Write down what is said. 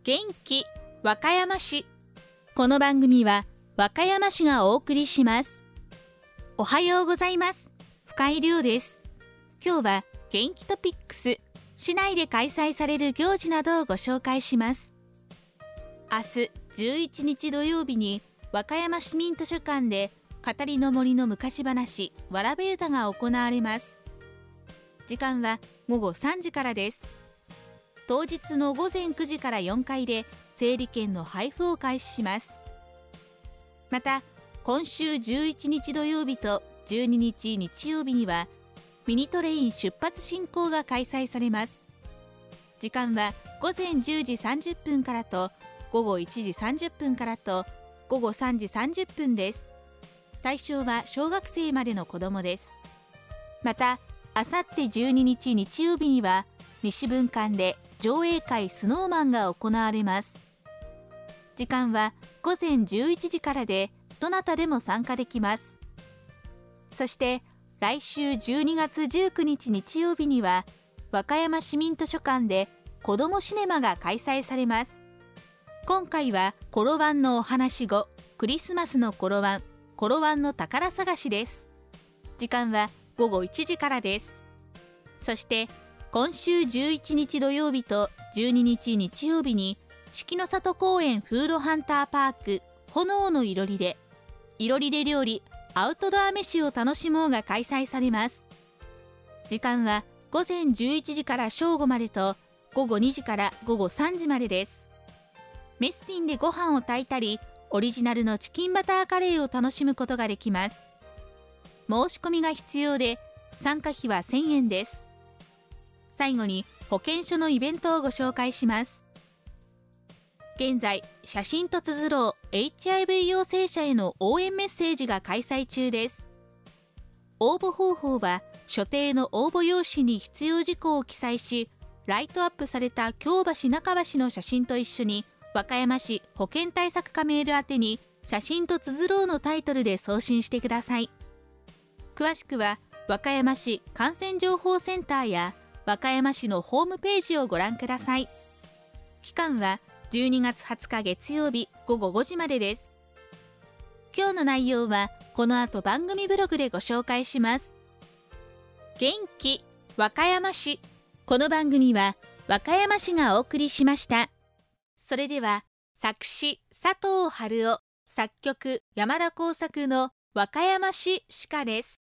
元気和歌山市。この番組は和歌山市がお送りします。おはようございます。深井亮です。今日は元気トピックス、市内で開催される行事などをご紹介します。明日11日土曜日に和歌山市民図書館で語りの森の昔話わらべ歌が行われます。時間は午後3時からです。当日の午前9時から4階で整理券の配布を開始します。また今週11日土曜日と12日日曜日にはミニトレイン出発進行が開催されます。時間は午前10時30分からと午後1時30分からと午後3時30分です。対象は小学生までの子どもです。またあさって12日日曜日には西分館で上映会スノーマンが行われます。時間は午前11時からでどなたでも参加できます。そして来週12月19日日曜日には和歌山市民図書館で子どもシネマが開催されます。今回はコロワンのお話語、クリスマスのコロワン、コロワンの宝探しです。時間は午後1時からです。そして今週11日土曜日と12日日曜日に四季の里公園フードハンターパーク炎のいろりで料理アウトドア飯を楽しもうが開催されます。時間は午前11時から正午までと午後2時から午後3時までです。メスティンでご飯を炊いたりオリジナルのチキンバターカレーを楽しむことができます。申し込みが必要で参加費は1000円です。最後に保健所のイベントをご紹介します。現在、写真と綴ろう HIV 陽性者への応援メッセージが開催中です。応募方法は所定の応募用紙に必要事項を記載し、ライトアップされた京橋中橋の写真と一緒に和歌山市保健対策課メール宛てに写真と綴ろうのタイトルで送信してください。詳しくは和歌山市感染情報センターや和歌山市のホームページをご覧ください。期間は12月20日月曜日午後5時までです。今日の内容はこの後番組ブログでご紹介します。元気和歌山市。この番組は和歌山市がお送りしました。それでは作詞佐藤春夫、作曲山田耕作の和歌山市詩歌です。